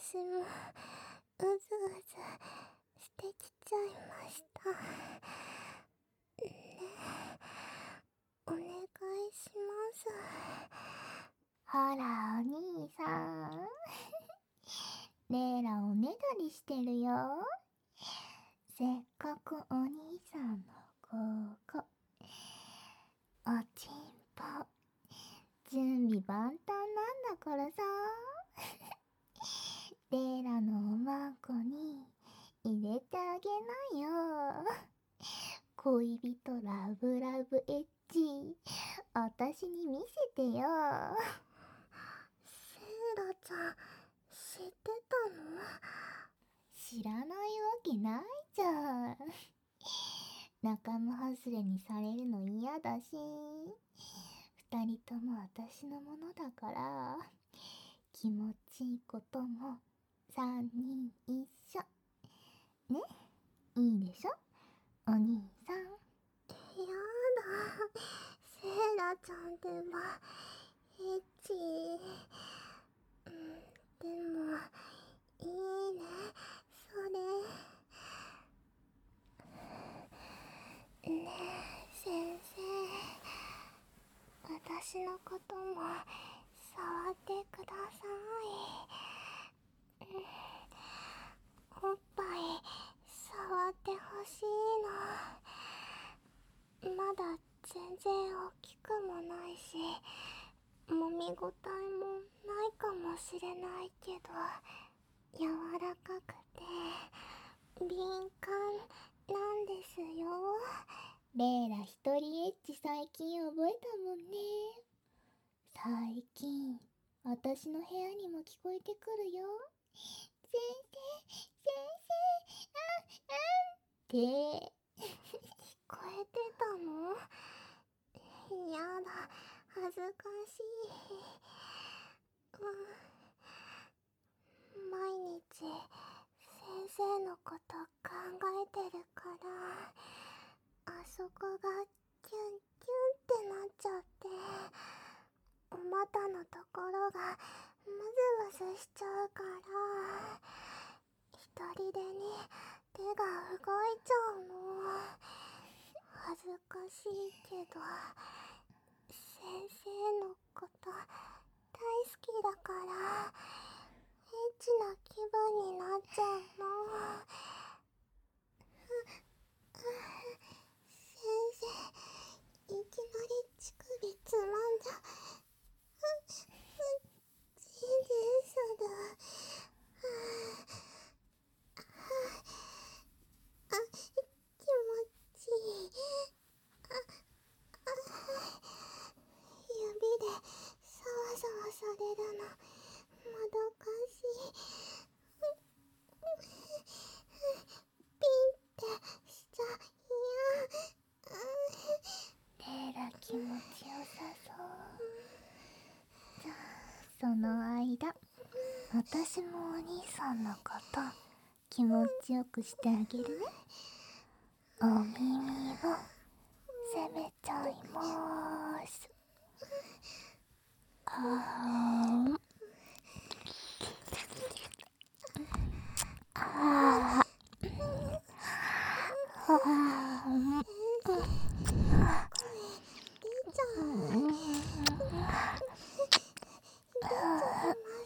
私もうずうずしてきちゃいました。ね、お願いします。ほらお兄さんレイラおねだりしてるよ。せっかくお兄さんのここおちんぽ準備万端なんだからさレイラのおまんこに入れてあげなよ。恋人ラブラブエッチ私に見せてよ。セイラちゃん知ってたの？知らないわけないじゃん。仲間外れにされるの嫌だし、二人とも私のものだから気持ちいいことも三人一緒ね。いいでしょお兄さん。やだ、セイラちゃんでもエッチ。でもいいねそれ。ねえ先生、私のことも触ってください。おっぱい触ってほしいの。まだ全然大きくもないし揉みごたえもないかもしれないけど柔らかくて敏感なんですよ。レイラ一人エッチ最近覚えたもんね。最近私の部屋にも聞こえてくるよ。先生先生って聞こえてたの？やだ、恥ずかしい。毎日先生のこと考えてるからあそこがキュンキュンってなっちゃってお股のところがムズムズしちゃうから一人でに手が動いちゃうの。恥ずかしいけど先生のこと大好きだからエッチな気分になっちゃうの。先生、いきなり乳首つまんじゃ全然嘘だ。気持ちいい。指でサワサワされるのもどかしい。ピンってしちゃ嫌。レイラ気持ちよさそう。じゃあその間私もお兄さんのこと気持ちよくしてあげるね。お耳を攻めちゃいまーす。あーあーあー声出ちゃう。出ちゃいます。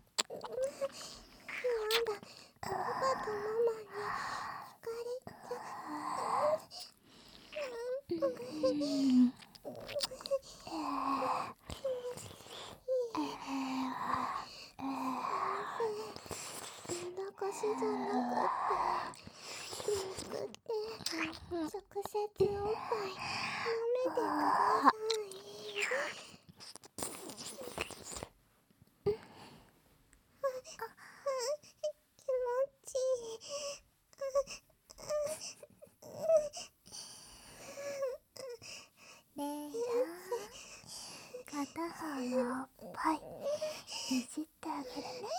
やだ、パパとママに聞かれちゃ流しじゃなくてめくって直接おっぱい舐めてください。気持ちいい。レイラ片方のおっぱいいじってあげるね。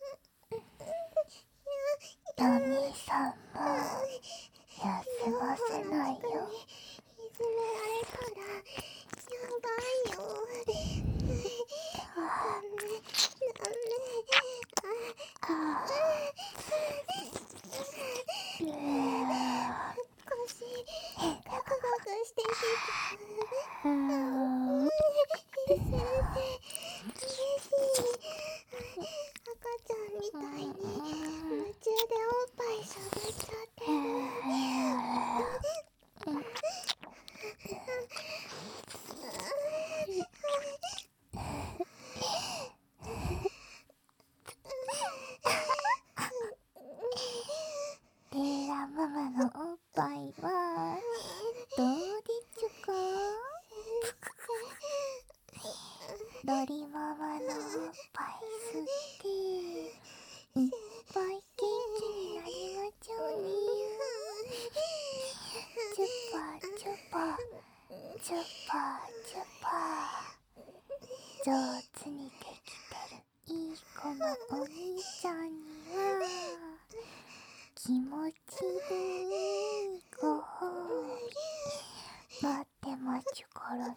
お兄さんも休ませないよ。いじめられたらやばいよ。ダメダメ。 鳥ママのおっぱい吸っていっぱい元気になりましょうね。チュッパチュッパチュッパチュッパ、上手にできてるいい子のお兄ちゃんには気持ちいいご褒美待ってますからね。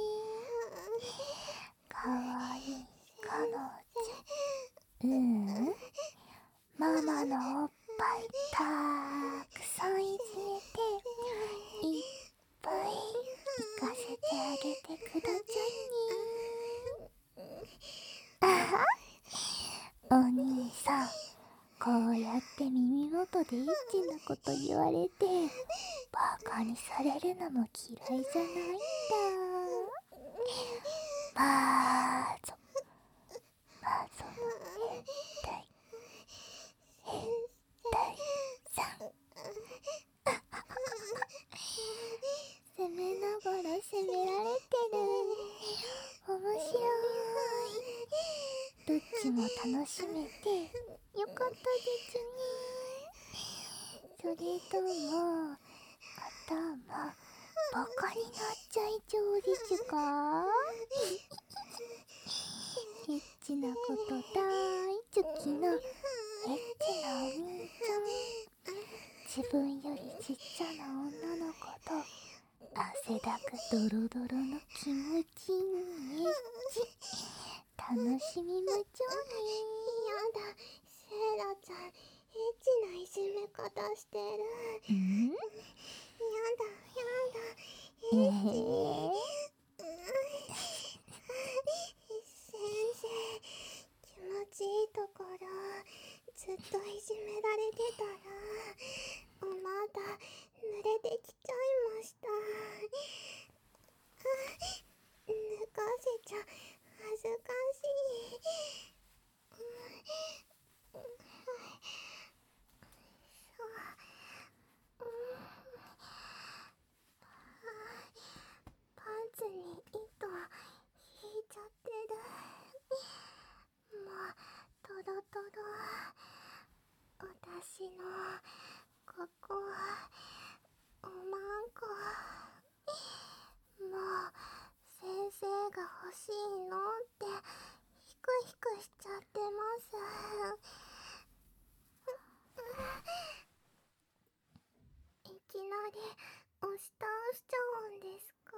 かわいい彼女、ママのおっぱいたくさんいじめていっぱい行かせてあげてくださいね。お兄さん、こうやって耳元でエッチなこと言われてバカにされるのも嫌いじゃないんだ。まぞまぞの変態さん責めながら責められてる。面白い。どっちも楽しめてよかったですね。それとも頭バカになっちゃいそうですか？エッチなこと大好きなエッチなお兄ちゃん、自分よりちっちゃな女の子と汗だくドロドロの気持ちいいエッチ楽しみましょうね。やだ、セイラちゃんエッチないじめ方してる。やだやだ、エッチ、先生、気持ちいいところずっといじめられてたらおまだ濡れてきちゃいました。脱がせちゃ恥ずかしい。パンツに糸引いちゃってる。もうトロトロ。私のここおまんこもう先生が欲しいのってヒクヒクしちゃってます。いきなり押し倒しちゃうんですか？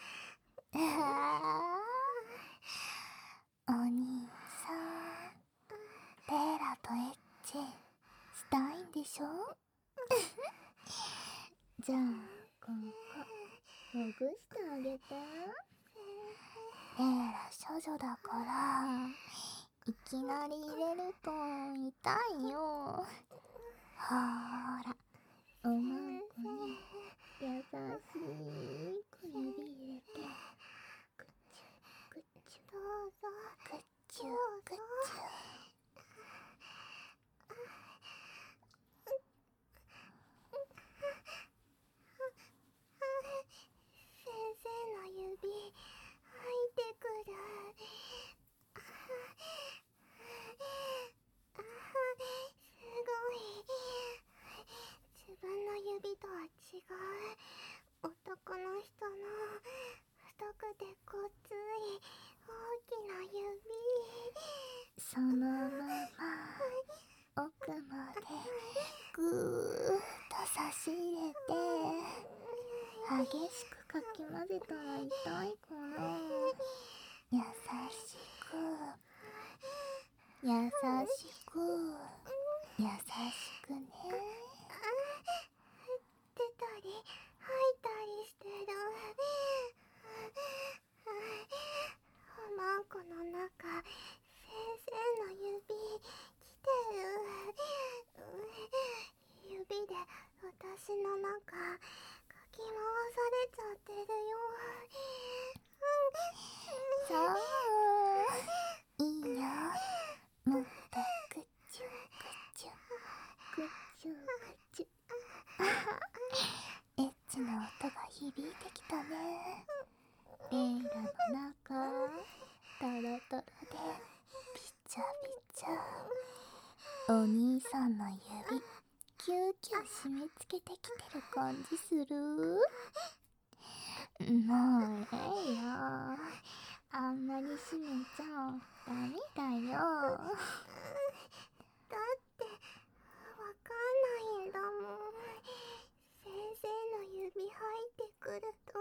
お兄さん、レイラとエッチしたいんでしょ？じゃあここほぐしてあげて。レイラ処女だからいきなり入れると痛いよ。ほーら、おまんこに優しく指入れてグッチュグッチュ、どうぞグッチュグッチュ。先生の指入ってくる。すごい。自分の指とは違う男の人の太くてごっつい大きな指。そのまま奥までぐーっと差し入れて激しくかき混ぜたら痛いかな。優しく優しく優しくね。出たり吐いたりしてる。おまんこの中先生の指来てる。指で私の中かき回されちゃってるよ。そういいよ、もっとグッチュグッチュグッチュグッチュ。エッチな音が響いてきたね。レイラの中トロトロでびちゃびちゃ。お兄さんの指キューキュー締め付けてきてる感じする。もうええよ、あんまり締めちゃダメだよ。 だってわかんないんだもん。先生の指入ってくると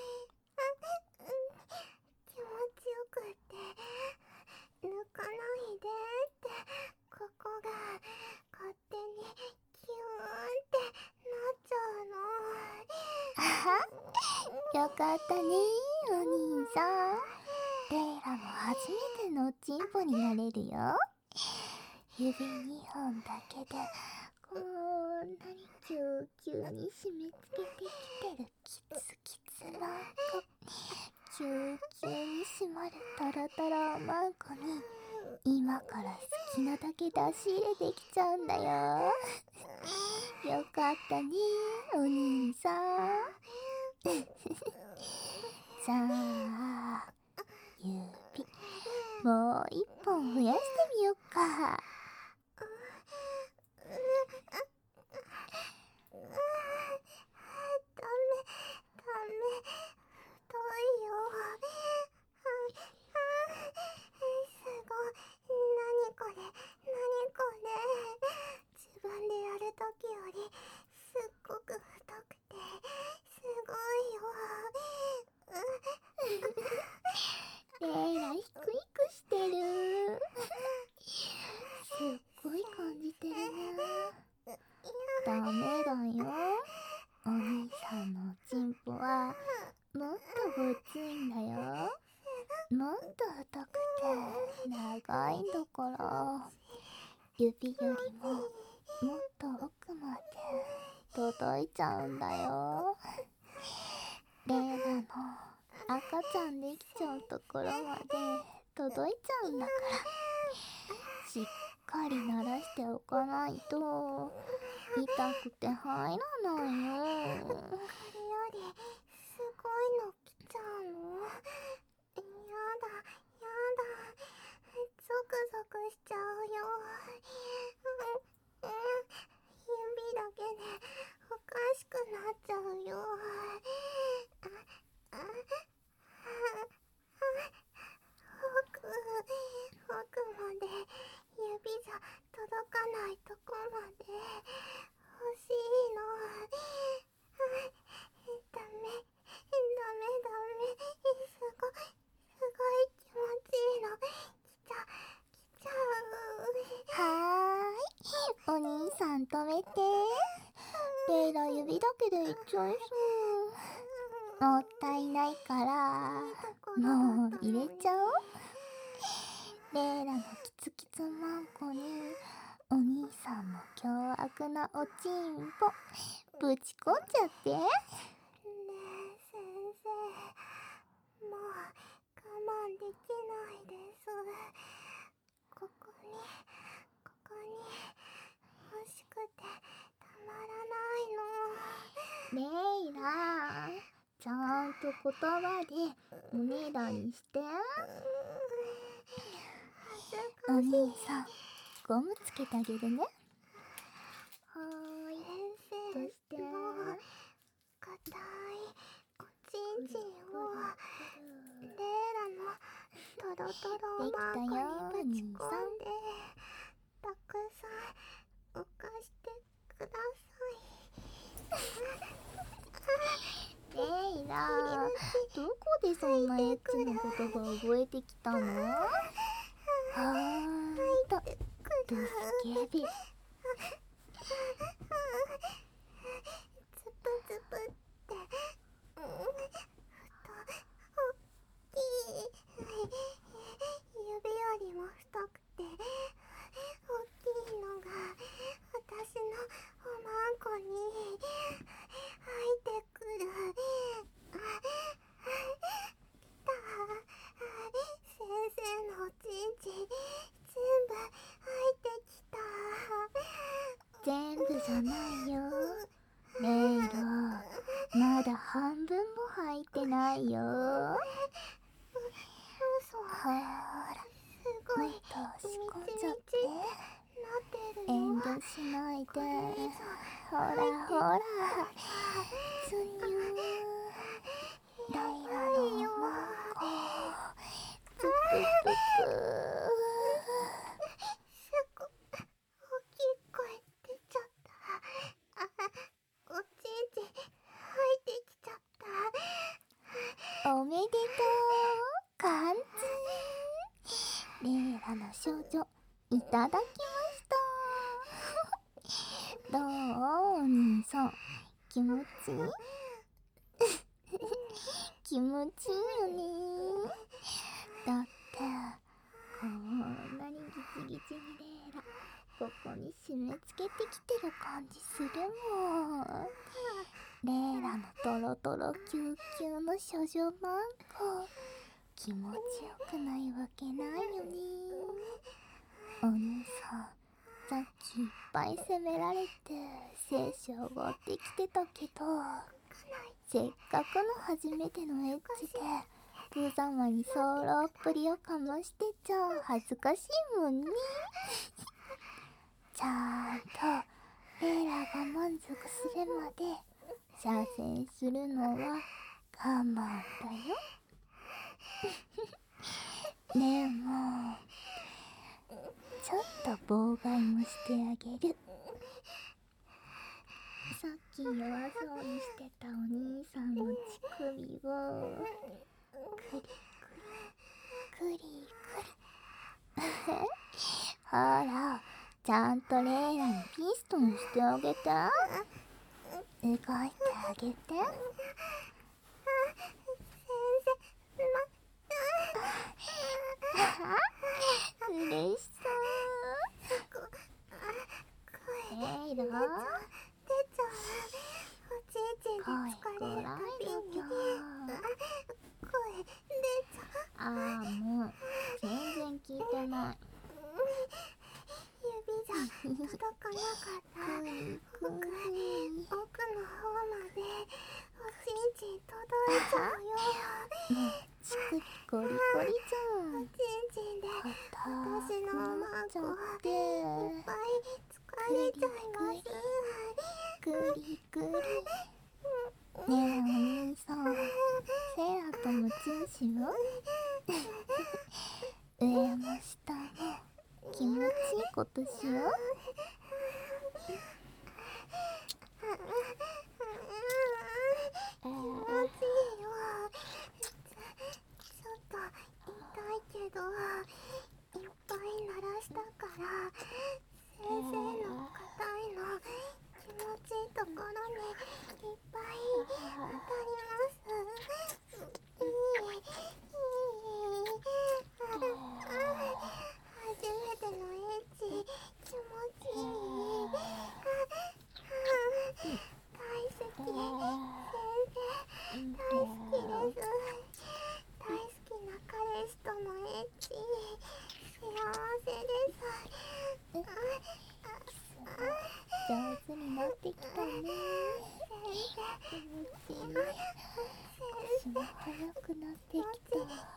気持ちよくって抜かないでってここが勝手にキューンってなっちゃうの。 あは、よかったねお兄さん。レイラも初めてのチンポになれるよ。指2本だけでこんなにキューキューに締め付けてきてるキツキツマンコ。キューキューに締まるトロトロマンコに今から好きなだけ出し入れてきちゃうんだよ。よかったねお兄さん。じゃあ指もう一本増やしてみよっか。 ダメ太いよ。すごい。何これ自分でやるときよりすっごく太くてすごいよ。 レイラヒクヒクしてる。すっごい感じてるね。ダメだよ、お兄さんのチンポはもっとごついんだよ。もっと太くて長いんだから、指よりももっと奥まで届いちゃうんだよ。レイラの赤ちゃんできちゃうところまで届いちゃうんだから、しっかり慣らしておかないと痛くて入らないよ。 これよりすごいの来ちゃうの。やだゾクゾクしちゃうよ。指だけでおかしくなっちゃうよ。奥まで指じゃ届かないとこまで欲しいの。ダメすごい気持ちいいの。来ちゃう。 はーい、お兄さん止めて。レイラ指だけでいっちゃいそう。もったいないからもう入れちゃおう。レイラのキツキツマンコにお兄さんの凶悪なおちんぽぶち込んじゃって。 ねえ先生、もう我慢できないです。ここに欲しくてたまらないの。 レイラ、ちゃんと言葉でおねだりして。お兄さんゴムつけてあげるね。はーい。 先そして生の硬いおちんちんをレイラのトロトロマンコにぶち込んでたくさん浮かしてください。 レイラ、どこでそんなエッチな言葉覚えてきたの？ほんとドスケベ。 ズプズプって大きい。指よりも太くて大きいのが私のおまんこに入ってくる。来た。先生のおちんちん全部入ってきた。 全部じゃないよレイラ、まだ半分も入ってないよ。 そう。 ほら、 すごいもっと押し込んじゃって。 なってるよ。 遠慮しないで。 これ以上ほらほら、つゆレイラのおまんこ、つくつく。 すごい大きい声出ちゃった。おちんちん入ってきちゃった。 おめでとう、完全。レイラの少女、いただきました。どう、お兄さん、気持ちいい？気持ちいいよね。だって、こんなにギチギチにレイラ、ここに締め付けてきてる感じするもん。レイラのトロトロキューキューの処女マンコ、気持ちよくないわけないよね。お兄さん、さっきいっぱい責められて精子を持ってきてたけど、せっかくの初めてのエッチで無様にソロっぷりをかましてちゃ恥ずかしいもんね。ちゃんとレイラが満足するまで射精するのは我慢だよ。でもちょっと妨害もしてあげる。さっき弱そうにしてたお兄さんの乳首をクリクリクリクリほら、ちゃんとレイラにピストンしてあげて。動いてあげて。嬉しそう。レイラ、 出ちゃう。おちんちんで疲れるたびに声出ちゃう。 あー、もう全然聞いてない。 指じゃ届かなかった。奥の方までおちんちん届いちゃうよ。 もう乳首ゴリゴリじゃん。 おちんちんで私のおまんこいっぱい疲れちゃいます。 グリグリ。ねえお兄さん、セイラともチンしよう。上も下も気持ちいいことしよう。 気持ちいいよ。ちょっと痛いけどいっぱい鳴らしたから先生の硬いの気持ちいいところにいっぱい当たります。初めてのエッチ気持ちいい。大好き。先生大好きです。大好きな彼氏とのエッチ幸せです。 上手になってきたね。気持ちいい。足も速くなってきた。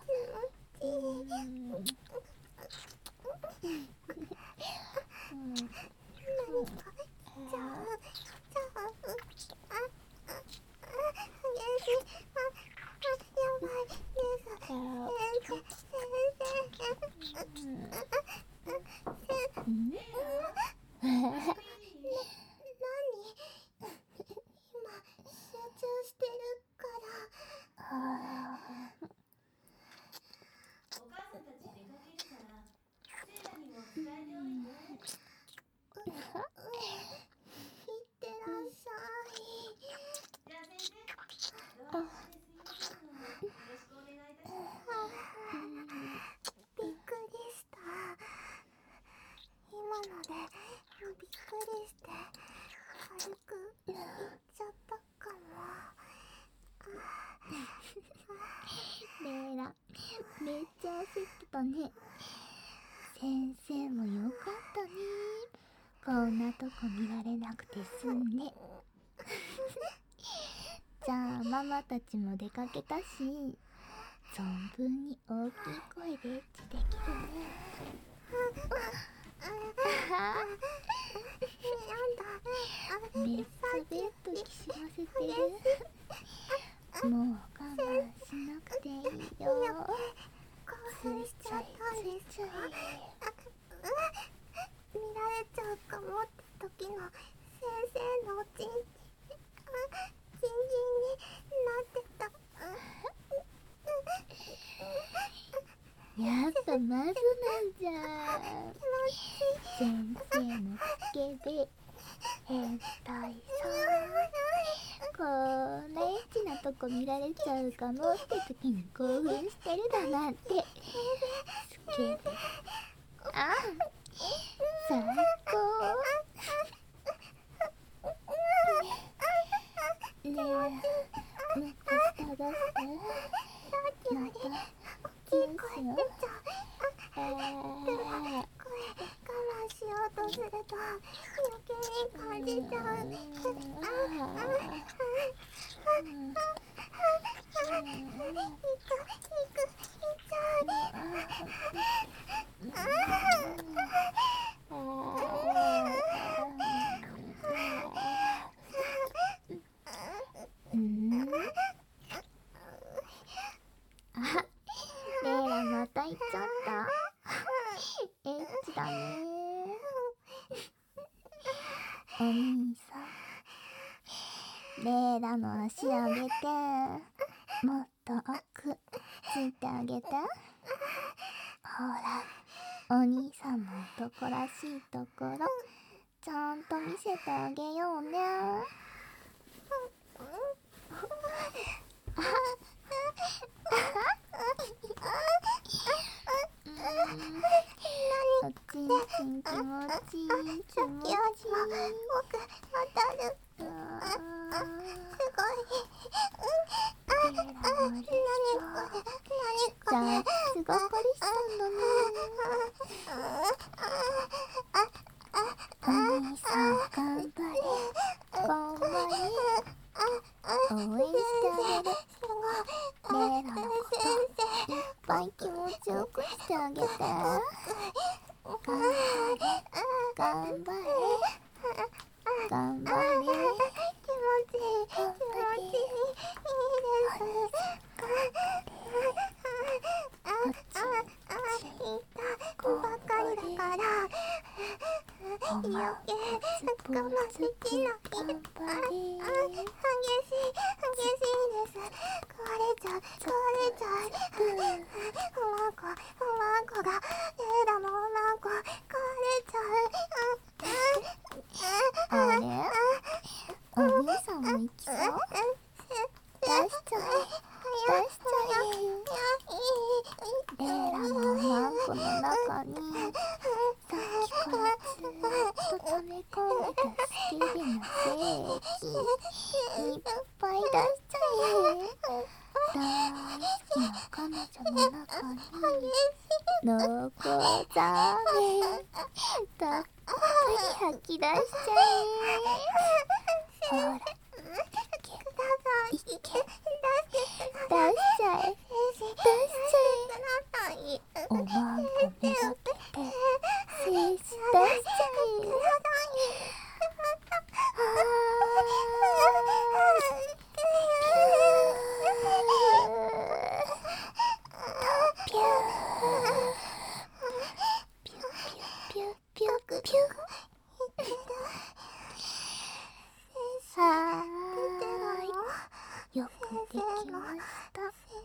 びっくりした。今のでびっくりして軽くいっちゃったかも。 レイラ、めっちゃ焦ってたね。先生もよかったね。こんなとこ見られなくて済んね。じゃあママたちも出かけたし、 存分に大きい声でエッチできるね。めっちゃベッドきしませてる。もう我慢しなくていいよ。 興奮しちゃったんですか？見られちゃうかもって時の先生のおちんちん、ギンギンになってた。 やっぱマジなんじゃん。先生のスケベ変態さ。こんなエッチなとこ見られちゃうかもって時に興奮してるだなんてスケベ。あ、最高。ねえ、もっと下がって。またキスよ。 我慢しようとすると余計に感じちゃう。 あ、レイラまた行っちゃった。エッチだね。お兄さん、レイラの足上げて、もっと奥ついてあげて。ほら、お兄さんの男らしいところちゃんと見せてあげようね。おちんちん気持ちいい気持ちいい。 僕当たる。すごい。 じゃあすごこりしたんだね。お兄さん頑張れ頑張れ。応援してあげる。レイラのこといっぱい気持ちよくしてあげて。頑張れ頑張れ頑張れ。 気持ちいい、気持ちいい、いいです。言ったばかりだから余計我慢できない。激しいです。壊れちゃう。おまんこがレイラのおまんこ壊れちゃう。 あれ、お兄さんも行きそう。出しちゃえ。レイラのおまんこの中にさっきからずっと溜め込んでたスケベな精液いっぱい出しちゃえ。大好きな彼女の中に濃厚ザーメンたっぷり吐き出しちゃえ。ほら、いけ出しちゃえ。おまんこめがけて精子出しちゃえ。ピューピューピュー。はーい、よくできました。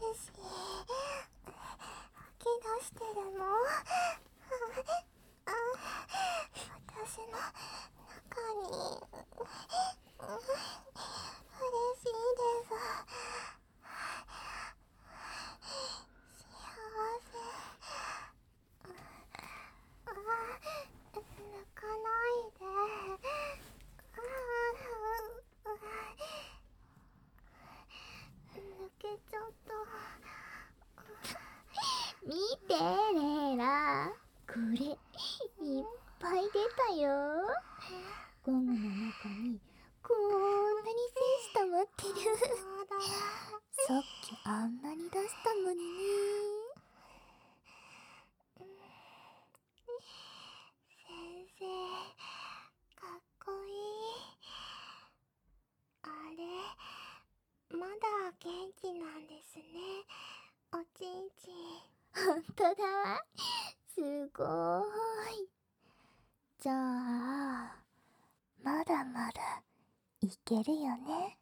吐き出してるの？私の中に嬉しいです。幸せ。抜かないで。抜けちゃった。 見てレイラ、これいっぱい出たよ。ゴムの中にこんなに精子溜まってる。さっきあんなに出したのにね。 先生、かっこいい。あれ、まだ元気なんですね、おちんちん。 ほんとだわ。すごーい。じゃあ、まだまだいけるよね。